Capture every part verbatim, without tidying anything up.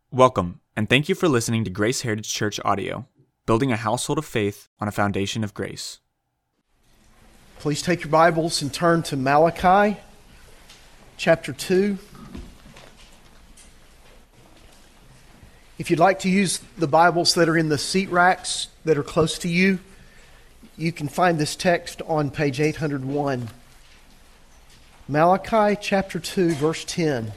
Welcome, and thank you for listening to Grace Heritage Church Audio, building a household of faith on a foundation of grace. Please take your Bibles and turn to Malachi chapter two. If you'd like to use the Bibles that are in the seat racks that are close to you, you can find this text on page eight hundred one. Malachi chapter two, verse ten.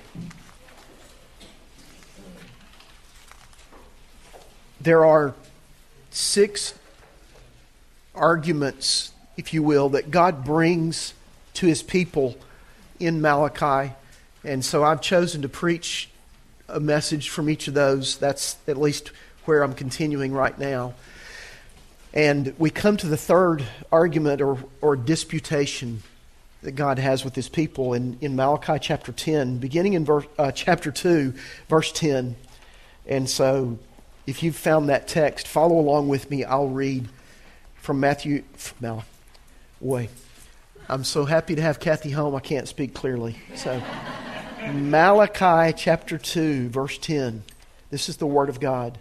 There are six arguments, if you will, that God brings to His people in Malachi. And so I've chosen to preach a message from each of those. That's at least where I'm continuing right now. And we come to the third argument or, or disputation that God has with His people in, in Malachi chapter ten, beginning in verse, uh, chapter two, verse ten. And so if you've found that text, follow along with me. I'll read from Matthew. Now, wait. I'm so happy to have Kathy home, I can't speak clearly. So, Malachi chapter two, verse ten. This is the word of God.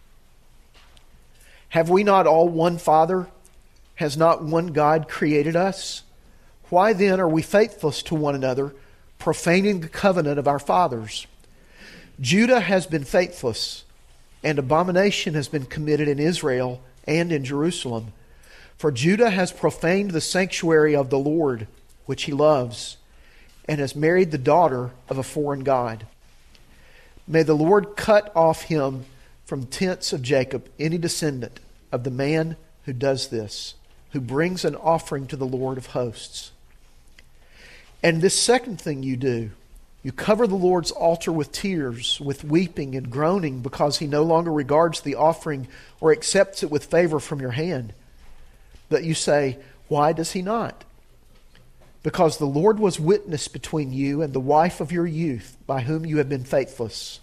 Have we not all one Father? Has not one God created us? Why then are we faithless to one another, profaning the covenant of our fathers? Judah has been faithless, and abomination has been committed in Israel and in Jerusalem. For Judah has profaned the sanctuary of the Lord, which he loves, and has married the daughter of a foreign god. May the Lord cut off him from tents of Jacob, any descendant of the man who does this, who brings an offering to the Lord of hosts. And this second thing you do, you cover the Lord's altar with tears, with weeping and groaning, because He no longer regards the offering or accepts it with favor from your hand. But you say, why does He not? Because the Lord was witness between you and the wife of your youth, by whom you have been faithless.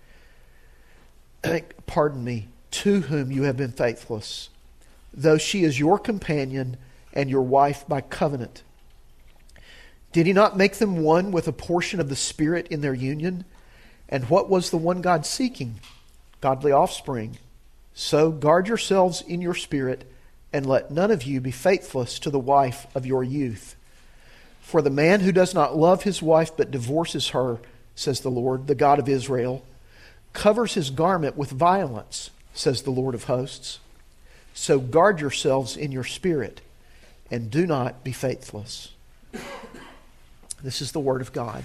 Pardon me, to whom you have been faithless, though she is your companion and your wife by covenant. Did He not make them one with a portion of the Spirit in their union? And what was the one God seeking? Godly offspring. So guard yourselves in your spirit, and let none of you be faithless to the wife of your youth. For the man who does not love his wife but divorces her, says the Lord, the God of Israel, covers his garment with violence, says the Lord of hosts. So guard yourselves in your spirit, and do not be faithless. This is the Word of God.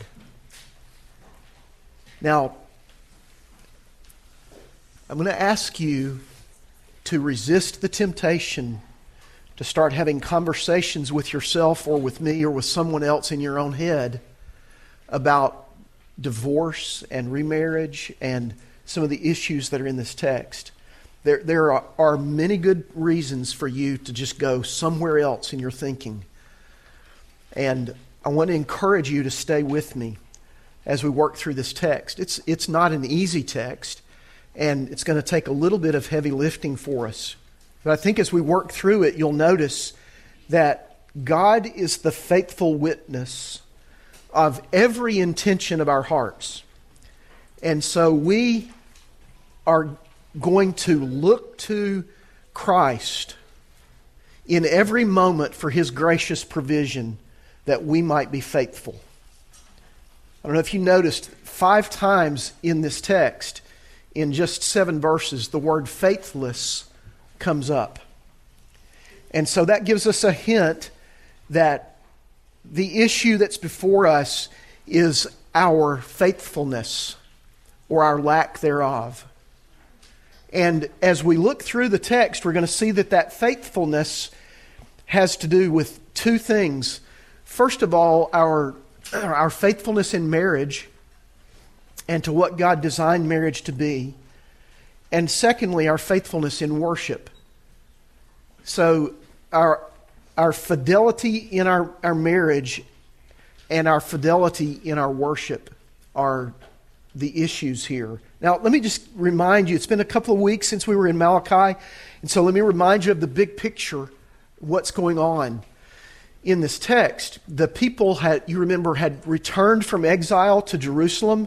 Now, I'm going to ask you to resist the temptation to start having conversations with yourself or with me or with someone else in your own head about divorce and remarriage and some of the issues that are in this text. There, there are, are many good reasons for you to just go somewhere else in your thinking. And I want to encourage you to stay with me as we work through this text. It's it's not an easy text, and it's going to take a little bit of heavy lifting for us. But I think as we work through it, you'll notice that God is the faithful witness of every intention of our hearts. And so we are going to look to Christ in every moment for His gracious provision, that we might be faithful. I don't know if you noticed, five times in this text, in just seven verses, the word faithless comes up. And so that gives us a hint that the issue that's before us is our faithfulness or our lack thereof. And as we look through the text, we're going to see that that faithfulness has to do with two things. First of all, our, our faithfulness in marriage and to what God designed marriage to be. And secondly, our faithfulness in worship. So our, our fidelity in our, our marriage and our fidelity in our worship are the issues here. Now, let me just remind you, it's been a couple of weeks since we were in Malachi, and so let me remind you of the big picture, what's going on. In this text, the people had, you remember, had returned from exile to Jerusalem.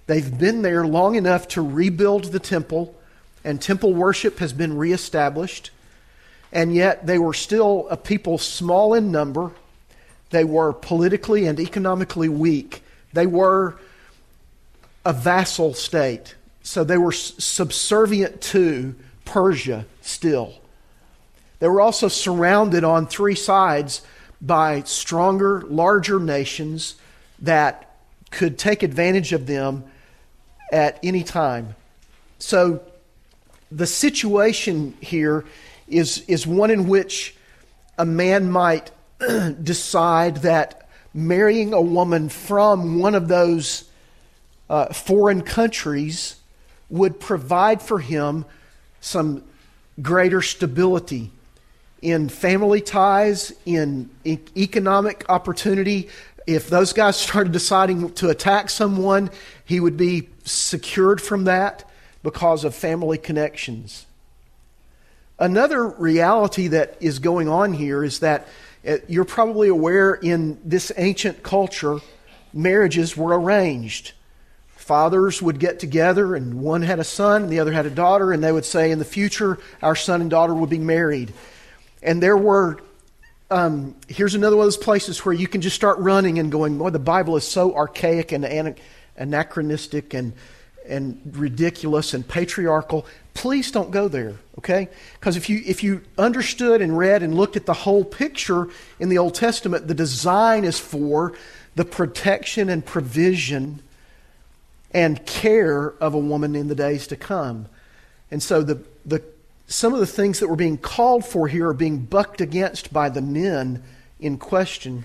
They've been there long enough to rebuild the temple, and temple worship has been reestablished. And yet they were still a people small in number. They were politically and economically weak. They were a vassal state. So they were subservient to Persia still. They were also surrounded on three sides by stronger, larger nations that could take advantage of them at any time. So the situation here is, is one in which a man might decide that marrying a woman from one of those uh, foreign countries would provide for him some greater stability in family ties, in e- economic opportunity. If those guys started deciding to attack someone, he would be secured from that because of family connections. Another reality that is going on here is that uh, you're probably aware in this ancient culture, marriages were arranged. Fathers would get together and one had a son and the other had a daughter, and they would say, in the future, our son and daughter would be married. And there were, um, here's another one of those places where you can just start running and going, boy, the Bible is so archaic and ana- anachronistic and and ridiculous and patriarchal. Please don't go there, okay? Because if you if you understood and read and looked at the whole picture in the Old Testament, the design is for the protection and provision and care of a woman in the days to come. And so the the some of the things that were being called for here are being bucked against by the men in question.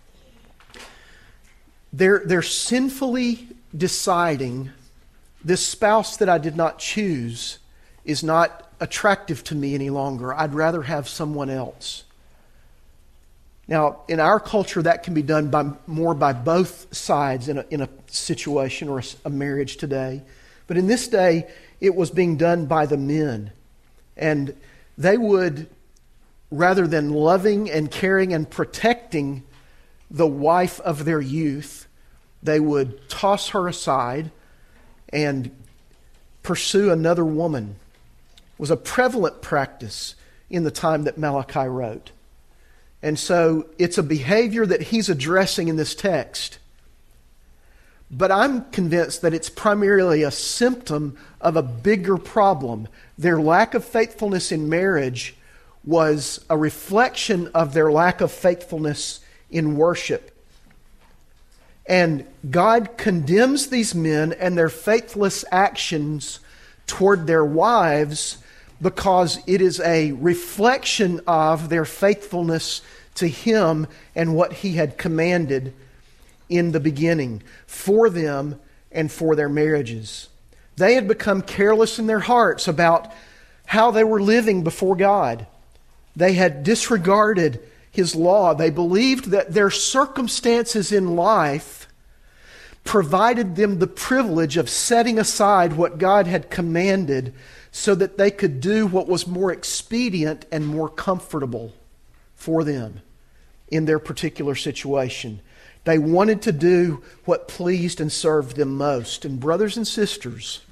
They're, they're sinfully deciding, this spouse that I did not choose is not attractive to me any longer. I'd rather have someone else. Now, in our culture, that can be done by more by both sides in a, in a situation or a, a marriage today. But in this day, it was being done by the men. And they would, rather than loving and caring and protecting the wife of their youth, they would toss her aside and pursue another woman. It was a prevalent practice in the time that Malachi wrote. And so it's a behavior that he's addressing in this text. But I'm convinced that it's primarily a symptom of a bigger problem. Their lack of faithfulness in marriage was a reflection of their lack of faithfulness in worship. And God condemns these men and their faithless actions toward their wives because it is a reflection of their faithfulness to Him and what He had commanded in the beginning for them and for their marriages. They had become careless in their hearts about how they were living before God. They had disregarded His law. They believed that their circumstances in life provided them the privilege of setting aside what God had commanded so that they could do what was more expedient and more comfortable for them in their particular situation. They wanted to do what pleased and served them most. And brothers and sisters,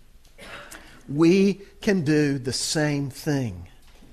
we can do the same thing.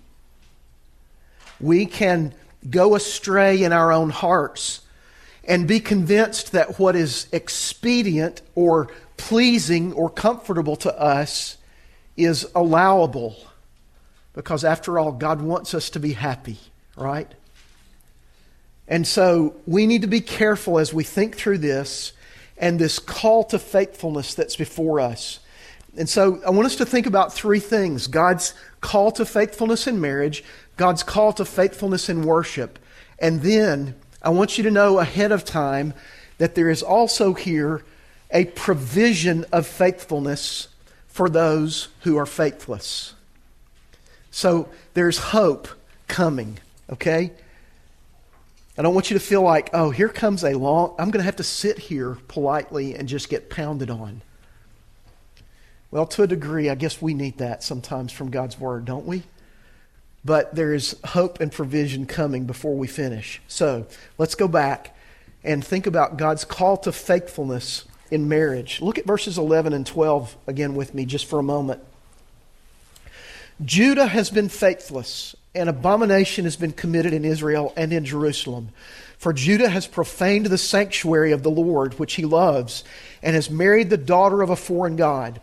We can go astray in our own hearts and be convinced that what is expedient or pleasing or comfortable to us is allowable. Because after all, God wants us to be happy, right? And so we need to be careful as we think through this and this call to faithfulness that's before us. And so I want us to think about three things: God's call to faithfulness in marriage, God's call to faithfulness in worship, and then I want you to know ahead of time that there is also here a provision of faithfulness for those who are faithless. So there's hope coming, okay? I don't want you to feel like, oh, here comes a long, I'm going to have to sit here politely and just get pounded on. Well, to a degree, I guess we need that sometimes from God's Word, don't we? But there is hope and provision coming before we finish. So let's go back and think about God's call to faithfulness in marriage. Look at verses eleven and twelve again with me just for a moment. Judah has been faithless, and abomination has been committed in Israel and in Jerusalem. For Judah has profaned the sanctuary of the Lord, which he loves, and has married the daughter of a foreign god.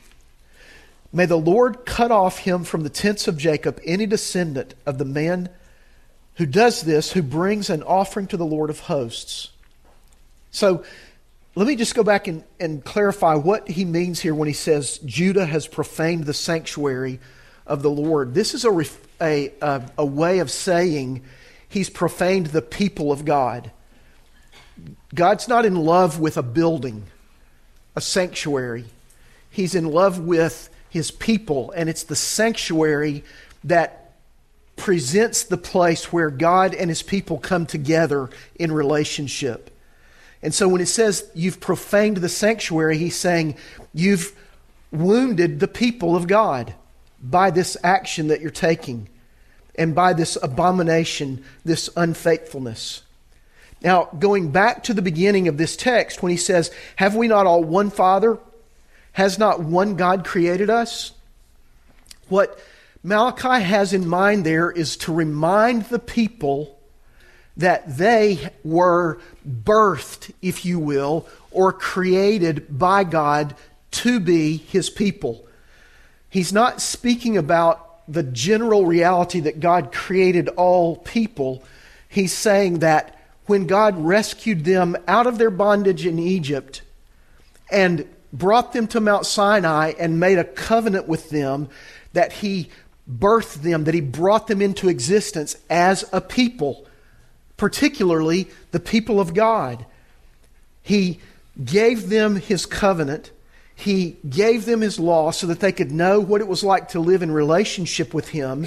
May the Lord cut off him from the tents of Jacob, any descendant of the man who does this, who brings an offering to the Lord of hosts. So, let me just go back and, and clarify what he means here when he says Judah has profaned the sanctuary of the Lord. This is a, a, a, a way of saying he's profaned the people of God. God's not in love with a building, a sanctuary. He's in love with his people, and it's the sanctuary that presents the place where God and his people come together in relationship. And so when it says you've profaned the sanctuary, he's saying you've wounded the people of God by this action that you're taking and by this abomination, this unfaithfulness. Now, going back to the beginning of this text, when he says, have we not all one Father? Has not one God created us? What Malachi has in mind there is to remind the people that they were birthed, if you will, or created by God to be his people. He's not speaking about the general reality that God created all people. He's saying that when God rescued them out of their bondage in Egypt and brought them to Mount Sinai and made a covenant with them, that he birthed them, that he brought them into existence as a people, particularly the people of God. He gave them his covenant. He gave them his law so that they could know what it was like to live in relationship with him.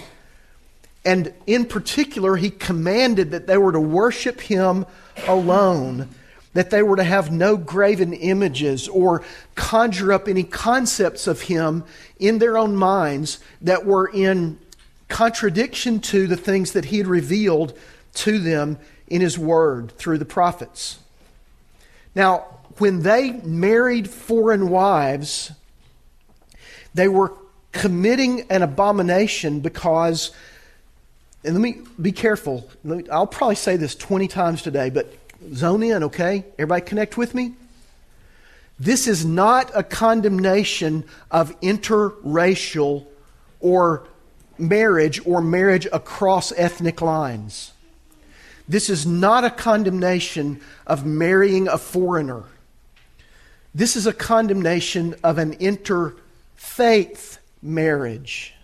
And in particular, he commanded that they were to worship him alone, that they were to have no graven images or conjure up any concepts of him in their own minds that were in contradiction to the things that he had revealed to them in his word through the prophets. Now, when they married foreign wives, they were committing an abomination because, and let me be careful, let me, I'll probably say this twenty times today, but zone in, okay? Everybody connect with me? This is not a condemnation of interracial or marriage or marriage across ethnic lines. This is not a condemnation of marrying a foreigner. This is a condemnation of an interfaith marriage.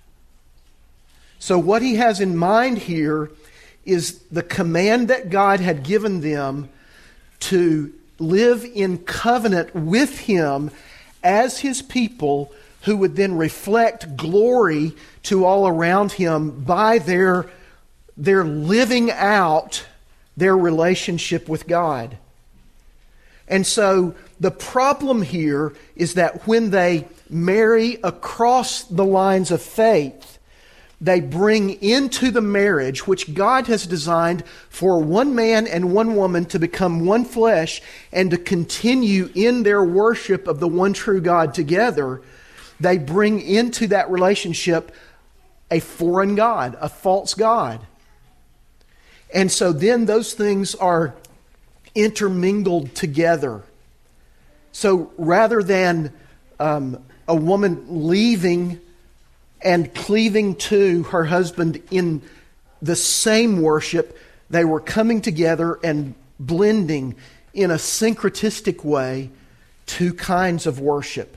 So what he has in mind here is the command that God had given them to live in covenant with him as his people, who would then reflect glory to all around him by their, their living out their relationship with God. And so the problem here is that when they marry across the lines of faith, they bring into the marriage, which God has designed for one man and one woman to become one flesh and to continue in their worship of the one true God together, they bring into that relationship a foreign god, a false god. And so then those things are intermingled together. So rather than um, a woman leaving and cleaving to her husband in the same worship, they were coming together and blending in a syncretistic way two kinds of worship.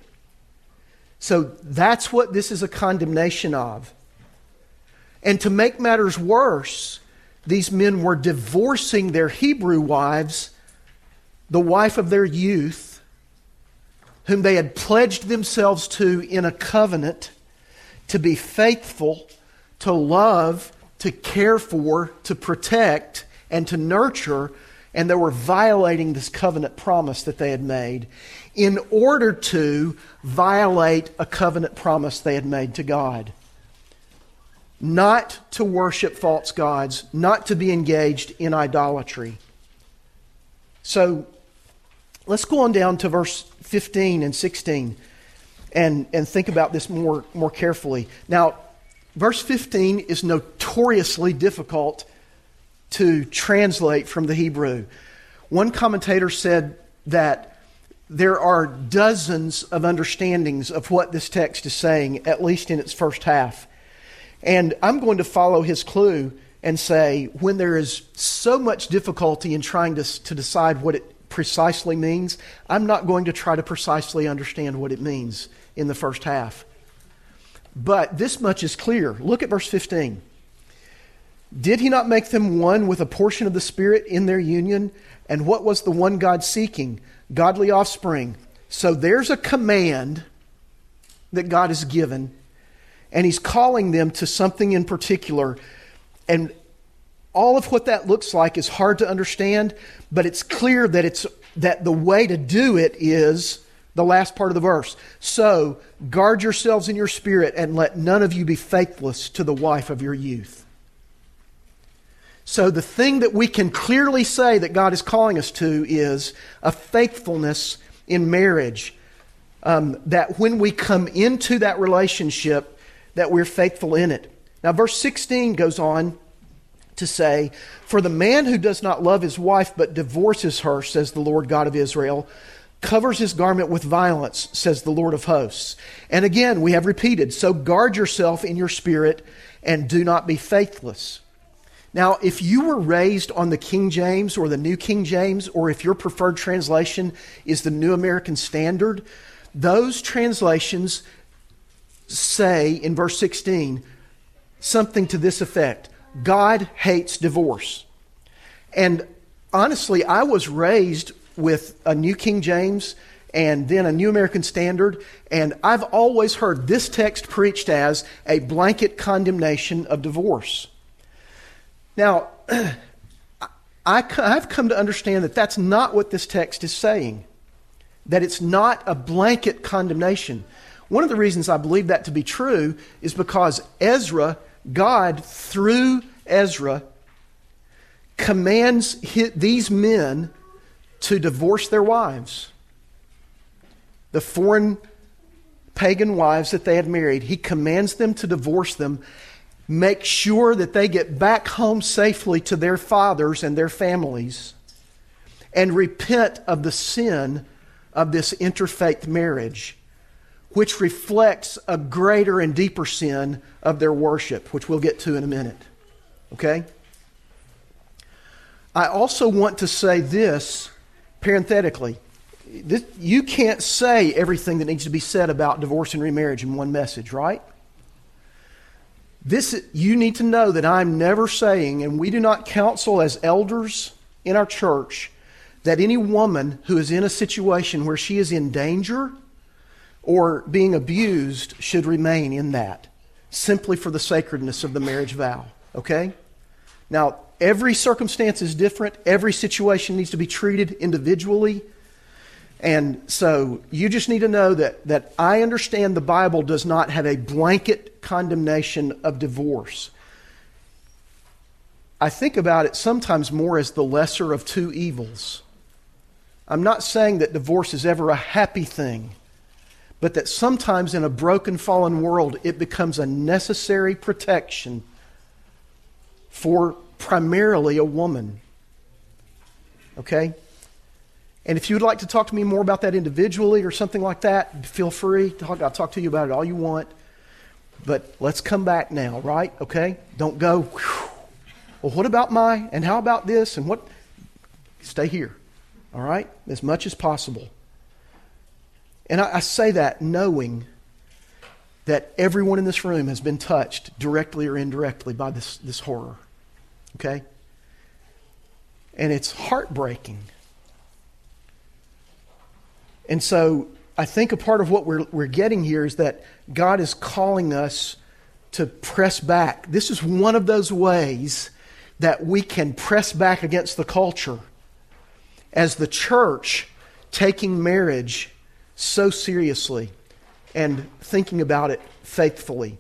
So that's what this is a condemnation of. And to make matters worse, these men were divorcing their Hebrew wives, the wife of their youth, whom they had pledged themselves to in a covenant to be faithful, to love, to care for, to protect, and to nurture, and they were violating this covenant promise that they had made in order to violate a covenant promise they had made to God. Not to worship false gods, not to be engaged in idolatry. So let's go on down to verse fifteen and sixteen and, and think about this more, more carefully. Now, verse fifteen is notoriously difficult to translate from the Hebrew. One commentator said that there are dozens of understandings of what this text is saying, at least in its first half. And I'm going to follow his clue and say, when there is so much difficulty in trying to, to decide what it precisely means, I'm not going to try to precisely understand what it means in the first half. But this much is clear. Look at verse fifteen. Did he not make them one with a portion of the Spirit in their union? And what was the one God seeking? Godly offspring. So there's a command that God has given, and He's calling them to something in particular. And all of what that looks like is hard to understand, but it's clear that it's that the way to do it is the last part of the verse. So guard yourselves in your spirit, and let none of you be faithless to the wife of your youth. So the thing that we can clearly say that God is calling us to is a faithfulness in marriage. Um, that when we come into that relationship, that we're faithful in it. Now verse sixteen goes on to say, for the man who does not love his wife but divorces her, says the Lord God of Israel, covers his garment with violence, says the Lord of hosts. And again, we have repeated, so guard yourself in your spirit and do not be faithless. Now, if you were raised on the King James or the New King James, or if your preferred translation is the New American Standard, those translations say in verse sixteen something to this effect: God hates divorce. And honestly, I was raised with a New King James and then a New American Standard, and I've always heard this text preached as a blanket condemnation of divorce. Now, I, I've come to understand that that's not what this text is saying, that it's not a blanket condemnation. One of the reasons I believe that to be true is because Ezra, God, through Ezra, commands these men to divorce their wives. The foreign pagan wives that they had married, he commands them to divorce them. Make sure that they get back home safely to their fathers and their families, and repent of the sin of this interfaith marriage, which reflects a greater and deeper sin of their worship, which we'll get to in a minute. Okay? I also want to say this parenthetically. This, you can't say everything that needs to be said about divorce and remarriage in one message, right? This, you need to know that I'm never saying, and we do not counsel as elders in our church, that any woman who is in a situation where she is in danger or being abused should remain in that, simply for the sacredness of the marriage vow. Okay? Now, every circumstance is different. Every situation needs to be treated individually. And so you just need to know that, that I understand the Bible does not have a blanket condemnation of divorce. I think about it sometimes more as the lesser of two evils. I'm not saying that divorce is ever a happy thing, but that sometimes in a broken, fallen world, it becomes a necessary protection for primarily a woman. Okay? And if you would like to talk to me more about that individually or something like that, feel free. Talk, I'll talk to you about it all you want. But let's come back now, right? Okay? Don't go, whew, well, what about my, and how about this, and what? Stay here, all right? As much as possible. And I, I say that knowing that everyone in this room has been touched directly or indirectly by this, this horror. Okay? And it's heartbreaking. And so I think a part of what we're, we're getting here is that God is calling us to press back. This is one of those ways that we can press back against the culture as the church taking marriage so seriously and thinking about it faithfully.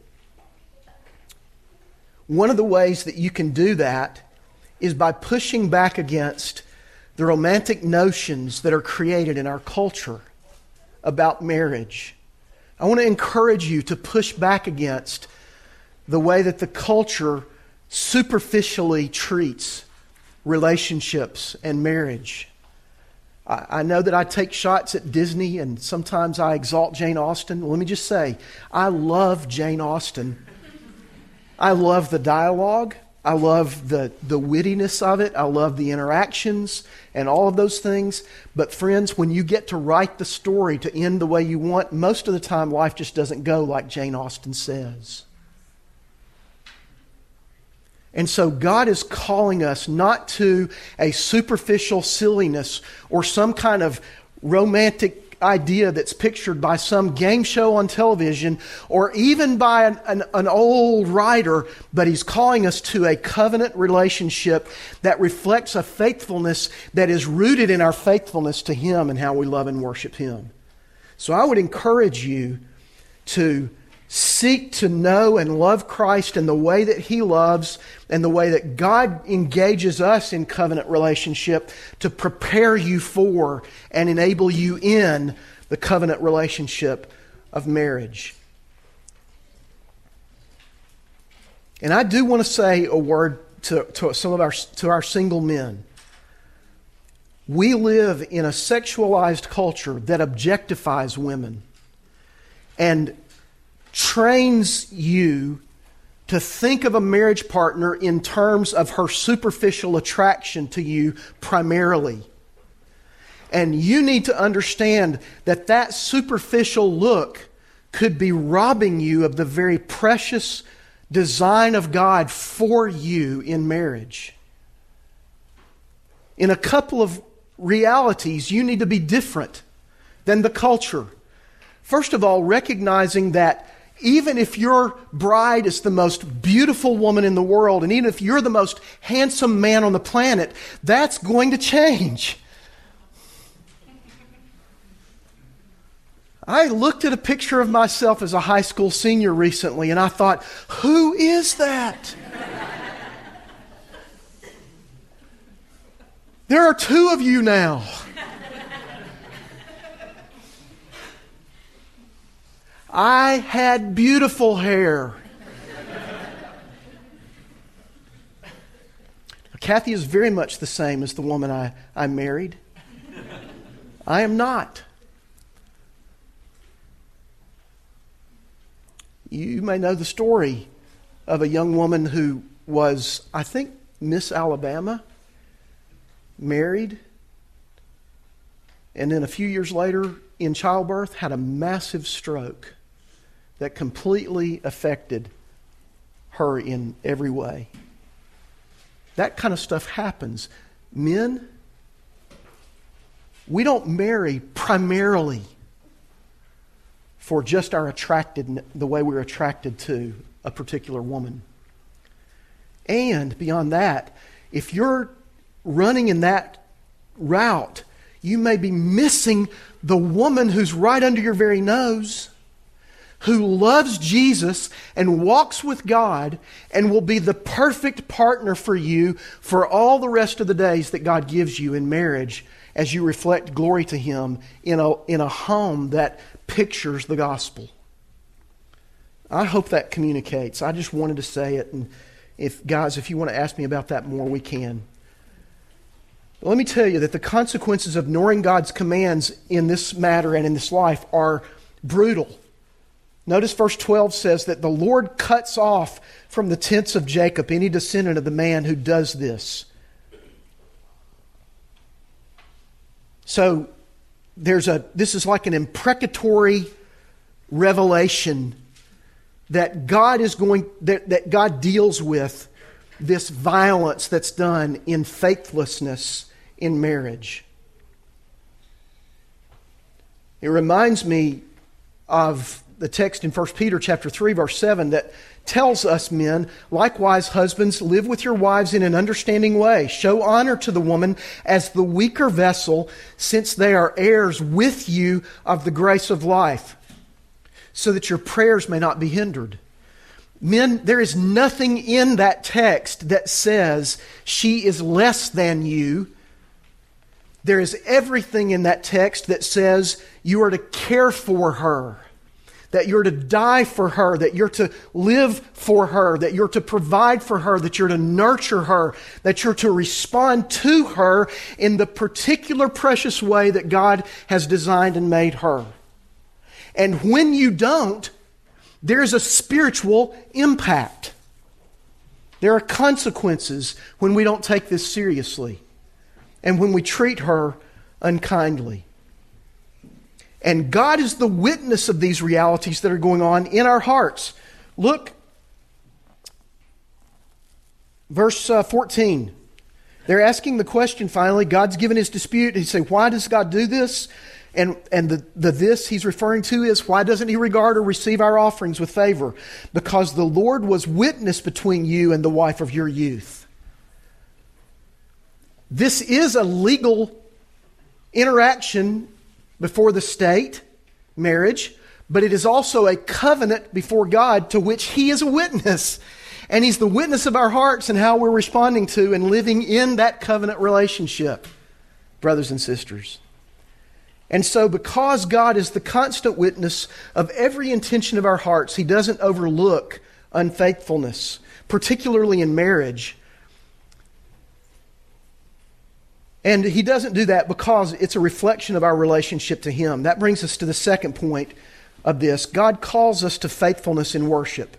One of the ways that you can do that is by pushing back against the romantic notions that are created in our culture about marriage. I want to encourage you to push back against the way that the culture superficially treats relationships and marriage. I, I know that I take shots at Disney and sometimes I exalt Jane Austen. Let me just say, I love Jane Austen. I love the dialogue. I love the, the wittiness of it. I love the interactions and all of those things. But friends, when you get to write the story to end the way you want, most of the time life just doesn't go like Jane Austen says. And so God is calling us not to a superficial silliness or some kind of romantic idea that's pictured by some game show on television or even by an, an, an old writer, but He's calling us to a covenant relationship that reflects a faithfulness that is rooted in our faithfulness to Him and how we love and worship Him. So I would encourage you to seek to know and love Christ in the way that He loves and the way that God engages us in covenant relationship to prepare you for and enable you in the covenant relationship of marriage. And I do want to say a word to, to some of our to our single men. We live in a sexualized culture that objectifies women and trains you to think of a marriage partner in terms of her superficial attraction to you primarily. And you need to understand that that superficial look could be robbing you of the very precious design of God for you in marriage. In a couple of realities, you need to be different than the culture. First of all, recognizing that even if your bride is the most beautiful woman in the world, and even if you're the most handsome man on the planet, that's going to change. I looked at a picture of myself as a high school senior recently, and I thought, who is that? There are two of you now. I had beautiful hair. Kathy is very much the same as the woman I, I married. I am not. You may know the story of a young woman who was, I think, Miss Alabama, married, and then a few years later in childbirth had a massive stroke that completely affected her in every way. That kind of stuff happens. Men, we don't marry primarily for just our attracted, the way we're attracted to a particular woman. And beyond that, if you're running in that route, you may be missing the woman who's right under your very nose, who loves Jesus and walks with God and will be the perfect partner for you for all the rest of the days that God gives you in marriage as you reflect glory to Him in a, in a home that pictures the gospel. I hope that communicates. I just wanted to say it, and if guys, if you want to ask me about that more, we can. But let me tell you that the consequences of ignoring God's commands in this matter and in this life are brutal. Notice verse twelve says that the Lord cuts off from the tents of Jacob any descendant of the man who does this. So there's a this is like an imprecatory revelation that God is going that, that God deals with this violence that's done in faithlessness in marriage. It reminds me of the text in First Peter chapter three, verse seven, that tells us men, likewise husbands, live with your wives in an understanding way. Show honor to the woman as the weaker vessel, since they are heirs with you of the grace of life, so that your prayers may not be hindered. Men, there is nothing in that text that says she is less than you There is everything in that text that says you are to care for her, that you're to die for her, that you're to live for her, that you're to provide for her, that you're to nurture her, that you're to respond to her in the particular precious way that God has designed and made her. And when you don't, there's a spiritual impact. There are consequences when we don't take this seriously and when we treat her unkindly. And God is the witness of these realities that are going on in our hearts. Look, verse uh, fourteen. They're asking the question finally. God's given his dispute. He say, why does God do this? And, and the, the this he's referring to is, why doesn't he regard or receive our offerings with favor? Because the Lord was witness between you and the wife of your youth. This is a legal interaction before the state, marriage, but it is also a covenant before God to which he is a witness. And he's the witness of our hearts and how we're responding to and living in that covenant relationship, brothers and sisters. And so because God is the constant witness of every intention of our hearts, he doesn't overlook unfaithfulness, particularly in marriage. And he doesn't do that because it's a reflection of our relationship to him. That brings us to the second point of this. God calls us to faithfulness in worship.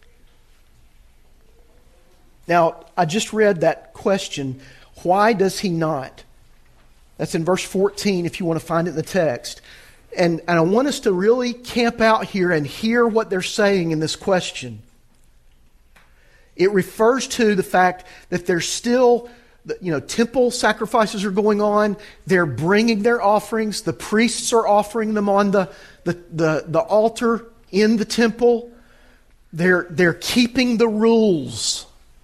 Now, I just read that question, why does he not? That's in verse fourteen if you want to find it in the text. And, and I want us to really camp out here and hear what they're saying in this question. It refers to the fact that there's still, you know, temple sacrifices are going on. They're bringing their offerings. The priests are offering them on the, the, the, the altar in the temple. They're, they're keeping the rules,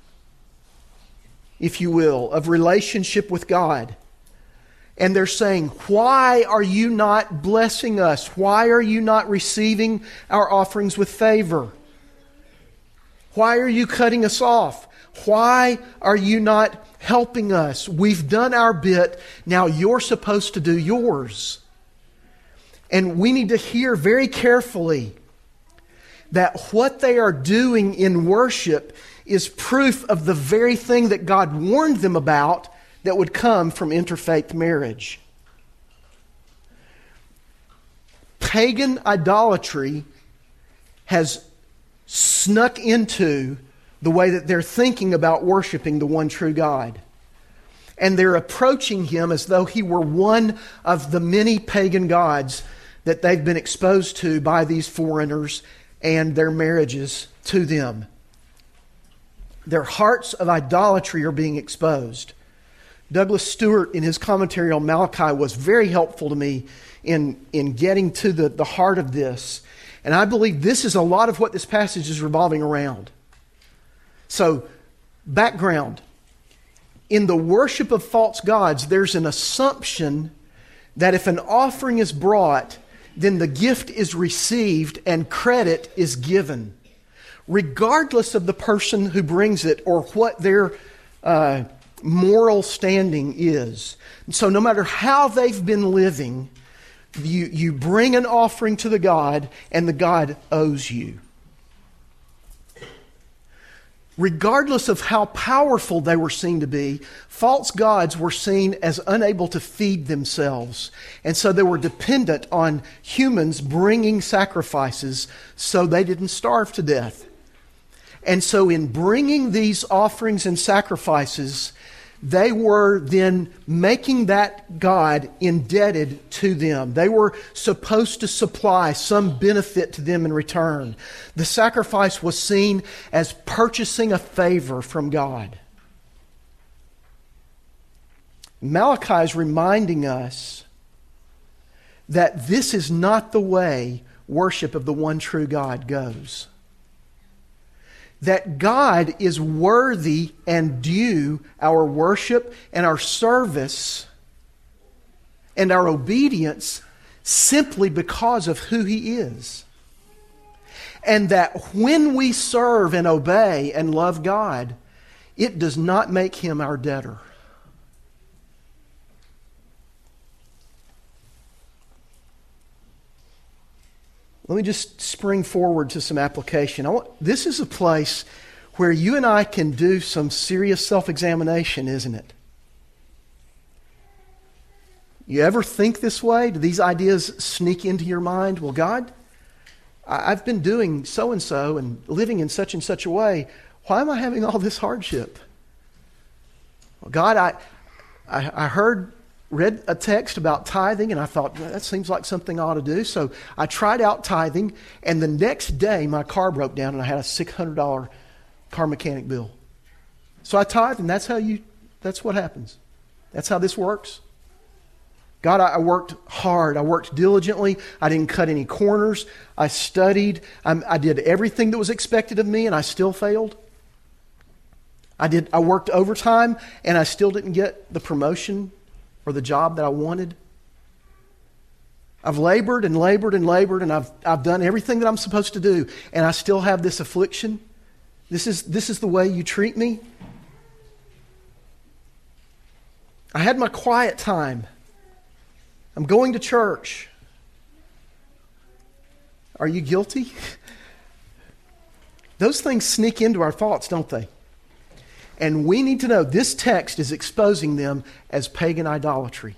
if you will, of relationship with God. And they're saying, why are you not blessing us? Why are you not receiving our offerings with favor? Why are you cutting us off? Why are you not helping us? We've done our bit. Now you're supposed to do yours. And we need to hear very carefully that what they are doing in worship is proof of the very thing that God warned them about that would come from interfaith marriage. Pagan idolatry has snuck into the way that they're thinking about worshiping the one true God. And they're approaching him as though he were one of the many pagan gods that they've been exposed to by these foreigners and their marriages to them. Their hearts of idolatry are being exposed. Douglas Stewart, in his commentary on Malachi, was very helpful to me in, in getting to the, the heart of this. And I believe this is a lot of what this passage is revolving around. So, background. In the worship of false gods, there's an assumption that if an offering is brought, then the gift is received and credit is given, regardless of the person who brings it or what their uh, moral standing is. And so no matter how they've been living, you, you bring an offering to the God and the God owes you. Regardless of how powerful they were seen to be, false gods were seen as unable to feed themselves. And so they were dependent on humans bringing sacrifices so they didn't starve to death. And so in bringing these offerings and sacrifices, they were then making that God indebted to them. They were supposed to supply some benefit to them in return. The sacrifice was seen as purchasing a favor from God. Malachi is reminding us that this is not the way worship of the one true God goes. That God is worthy and due our worship and our service and our obedience simply because of who He is. And that when we serve and obey and love God, it does not make Him our debtor. Let me just spring forward to some application. I want, this is a place where you and I can do some serious self-examination, isn't it? You ever think this way? Do these ideas sneak into your mind? Well, God, I've been doing so-and-so and living in such and such a way. Why am I having all this hardship? Well, God, I, I, I heard, read a text about tithing, and I thought, well, that seems like something I ought to do. So I tried out tithing, and the next day my car broke down, and I had a six hundred dollars car mechanic bill. So I tithed, and that's how you, that's what happens. That's how this works. God, I worked hard. I worked diligently. I didn't cut any corners. I studied. I, I did everything that was expected of me, and I still failed. I did. I worked overtime, and I still didn't get the promotion or the job that I wanted. I've labored and labored and labored, and I've I've done everything that I'm supposed to do, and I still have this affliction. This is this is the way you treat me. I had my quiet time. I'm going to church. Are you guilty? Those things sneak into our thoughts, don't they? And we need to know this text is exposing them as pagan idolatry.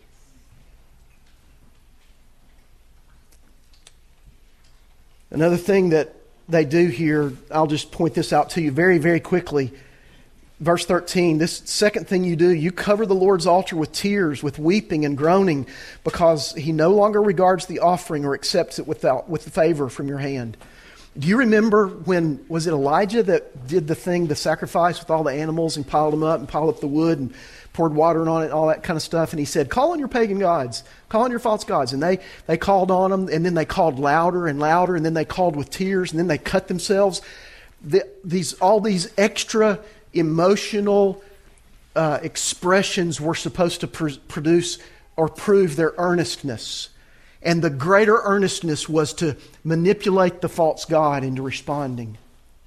Another thing that they do here, I'll just point this out to you very, very quickly. Verse thirteen, this second thing you do, you cover the Lord's altar with tears, with weeping and groaning, because He no longer regards the offering or accepts it without with favor from your hand. Do you remember when, was it Elijah that did the thing, the sacrifice with all the animals and piled them up and piled up the wood and poured water on it and all that kind of stuff? And he said, call on your pagan gods, call on your false gods. And they, they called on them, and then they called louder and louder, and then they called with tears, and then they cut themselves. The, these all these extra emotional uh, expressions were supposed to pr- produce or prove their earnestness. And the greater earnestness was to manipulate the false god into responding.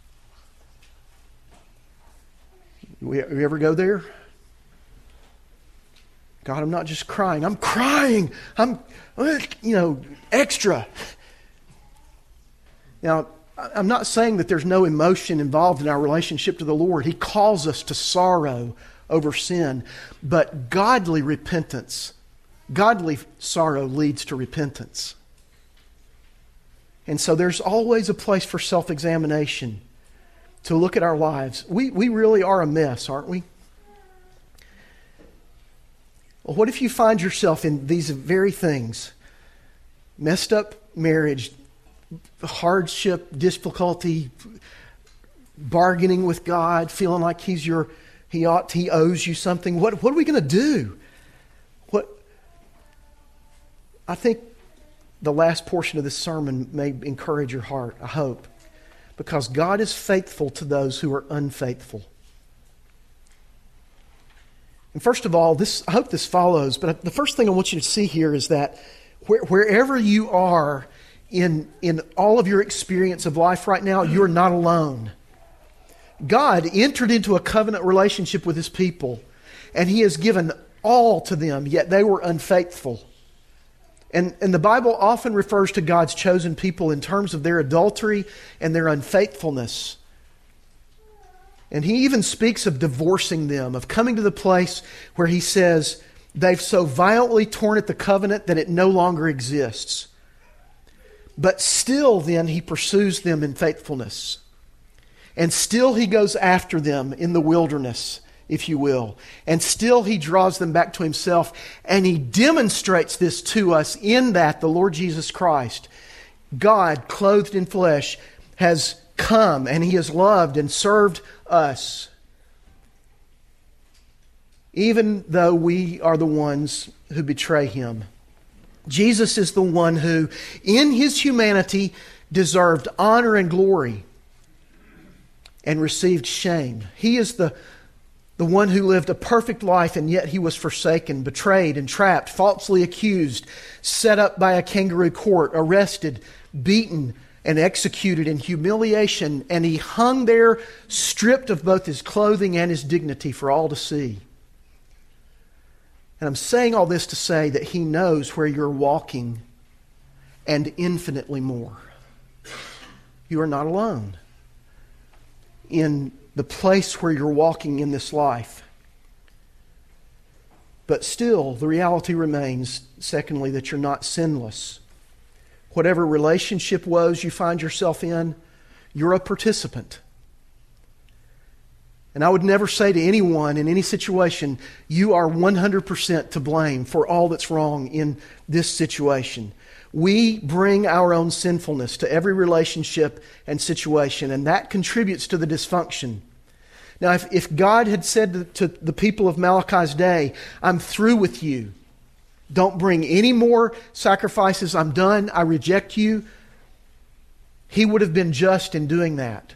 We, we ever go there? God, I'm not just crying. I'm crying. I'm, you know, extra. Now, I'm not saying that there's no emotion involved in our relationship to the Lord. He calls us to sorrow over sin. But godly repentance, godly sorrow leads to repentance. And so there's always a place for self-examination, to look at our lives. We, we really are a mess, aren't we? Well, what if you find yourself in these very things? Messed up marriage, hardship, difficulty, bargaining with God, feeling like He's your, He ought, He owes you something. What, what are we going to do? What? I think the last portion of this sermon may encourage your heart, I hope, because God is faithful to those who are unfaithful. And first of all, this I hope this follows, but the first thing I want you to see here is that where, wherever you are In, in all of your experience of life right now, you're not alone. God entered into a covenant relationship with His people, and He has given all to them, yet they were unfaithful. And, and the Bible often refers to God's chosen people in terms of their adultery and their unfaithfulness. And He even speaks of divorcing them, of coming to the place where He says, they've so violently torn at the covenant that it no longer exists. But still then He pursues them in faithfulness. And still He goes after them in the wilderness, if you will. And still He draws them back to Himself. And He demonstrates this to us in that the Lord Jesus Christ, God clothed in flesh, has come and He has loved and served us. Even though we are the ones who betray Him. Jesus is the one who, in His humanity, deserved honor and glory and received shame. He is the, the one who lived a perfect life, and yet He was forsaken, betrayed, entrapped, falsely accused, set up by a kangaroo court, arrested, beaten, and executed in humiliation. And He hung there, stripped of both His clothing and His dignity for all to see. And I'm saying all this to say that He knows where you're walking and infinitely more. You are not alone in the place where you're walking in this life. But still, the reality remains, secondly, that you're not sinless. Whatever relationship woes you find yourself in, you're a participant. And I would never say to anyone in any situation, you are one hundred percent to blame for all that's wrong in this situation. We bring our own sinfulness to every relationship and situation, and that contributes to the dysfunction. Now, if, if God had said to, to the people of Malachi's day, I'm through with you, don't bring any more sacrifices, I'm done, I reject you, He would have been just in doing that.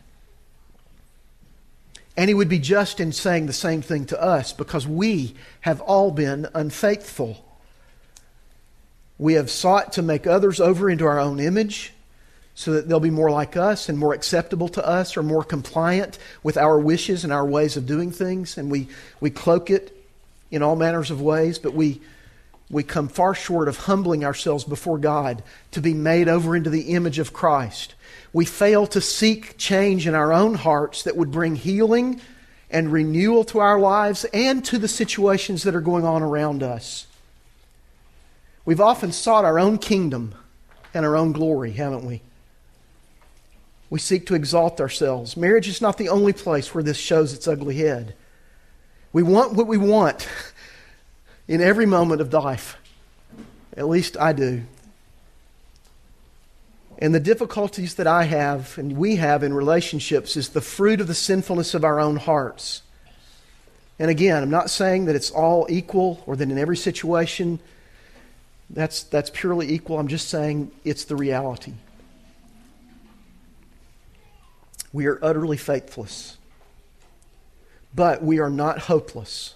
And He would be just in saying the same thing to us, because we have all been unfaithful. We have sought to make others over into our own image so that they'll be more like us and more acceptable to us, or more compliant with our wishes and our ways of doing things. And we, we cloak it in all manners of ways, but we, we come far short of humbling ourselves before God to be made over into the image of Christ. We fail to seek change in our own hearts that would bring healing and renewal to our lives and to the situations that are going on around us. We've often sought our own kingdom and our own glory, haven't we? We seek to exalt ourselves. Marriage is not the only place where this shows its ugly head. We want what we want in every moment of life. At least I do. And the difficulties that I have and we have in relationships is the fruit of the sinfulness of our own hearts. And again, I'm not saying that it's all equal or that in every situation that's, that's purely equal. I'm just saying it's the reality. We are utterly faithless. But we are not hopeless.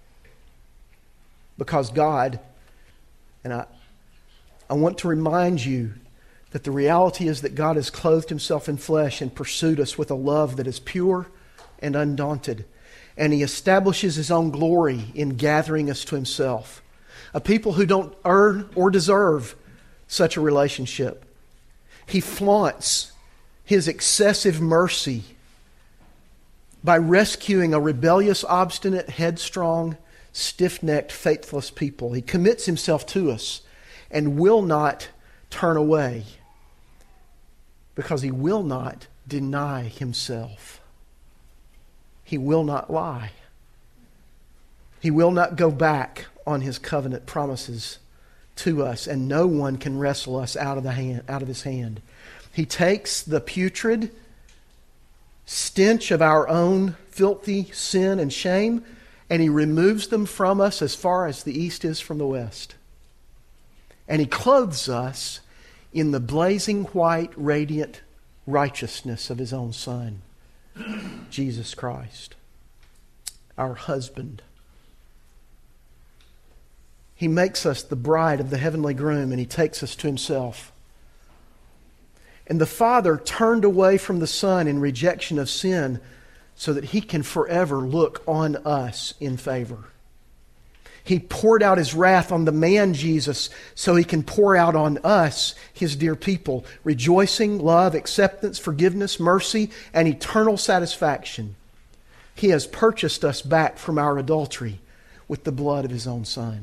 Because God, and I, I want to remind you that the reality is that God has clothed Himself in flesh and pursued us with a love that is pure and undaunted. And He establishes His own glory in gathering us to Himself. A people who don't earn or deserve such a relationship. He flaunts His excessive mercy by rescuing a rebellious, obstinate, headstrong, stiff-necked, faithless people. He commits Himself to us and will not turn away, because He will not deny Himself. He will not lie. He will not go back on His covenant promises to us, and no one can wrestle us out of the hand, out of His hand. He takes the putrid stench of our own filthy sin and shame, and He removes them from us as far as the east is from the west. And He clothes us in the blazing white, radiant righteousness of His own Son, Jesus Christ, our husband. He makes us the bride of the heavenly groom, and He takes us to Himself. And the Father turned away from the Son in rejection of sin so that He can forever look on us in favor. He poured out His wrath on the man Jesus so He can pour out on us, His dear people, rejoicing, love, acceptance, forgiveness, mercy, and eternal satisfaction. He has purchased us back from our adultery with the blood of His own Son.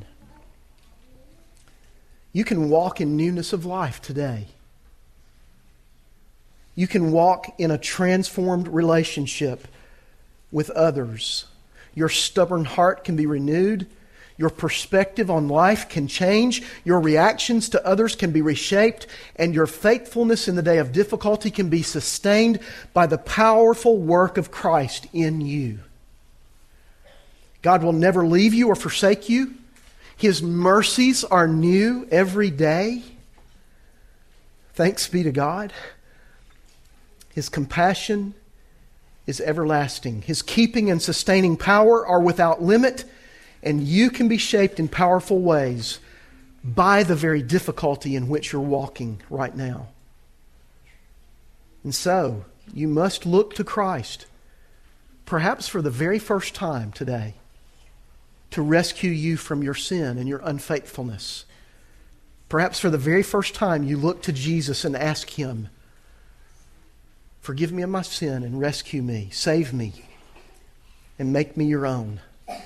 You can walk in newness of life today. You can walk in a transformed relationship with others. Your stubborn heart can be renewed. Your perspective on life can change. Your reactions to others can be reshaped. And your faithfulness in the day of difficulty can be sustained by the powerful work of Christ in you. God will never leave you or forsake you. His mercies are new every day. Thanks be to God. His compassion is everlasting. His keeping and sustaining power are without limit, and you can be shaped in powerful ways by the very difficulty in which you're walking right now. And so, you must look to Christ, perhaps for the very first time today, to rescue you from your sin and your unfaithfulness. Perhaps for the very first time you look to Jesus and ask Him Forgive me of my sin and rescue me. Save me and make me your own.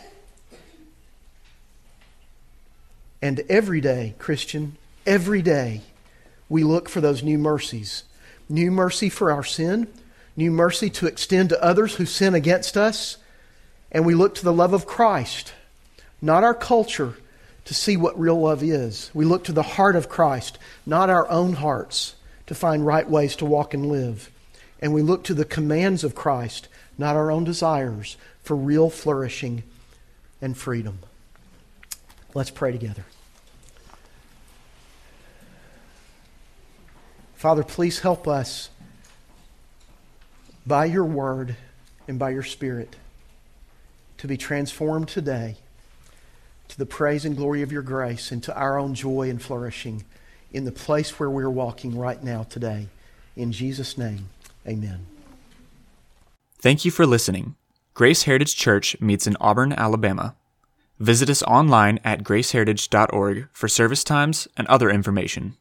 And every day, Christian, every day, we look for those new mercies. New mercy for our sin, new mercy to extend to others who sin against us, and we look to the love of Christ, not our culture, to see what real love is. We look to the heart of Christ, not our own hearts, to find right ways to walk and live. And we look to the commands of Christ, not our own desires, for real flourishing and freedom. Let's pray together. Father, please help us by your word and by your Spirit to be transformed today to the praise and glory of your grace and to our own joy and flourishing in the place where we're walking right now today. In Jesus' name, amen. Thank you for listening. Grace Heritage Church meets in Auburn, Alabama. Visit us online at grace heritage dot org for service times and other information.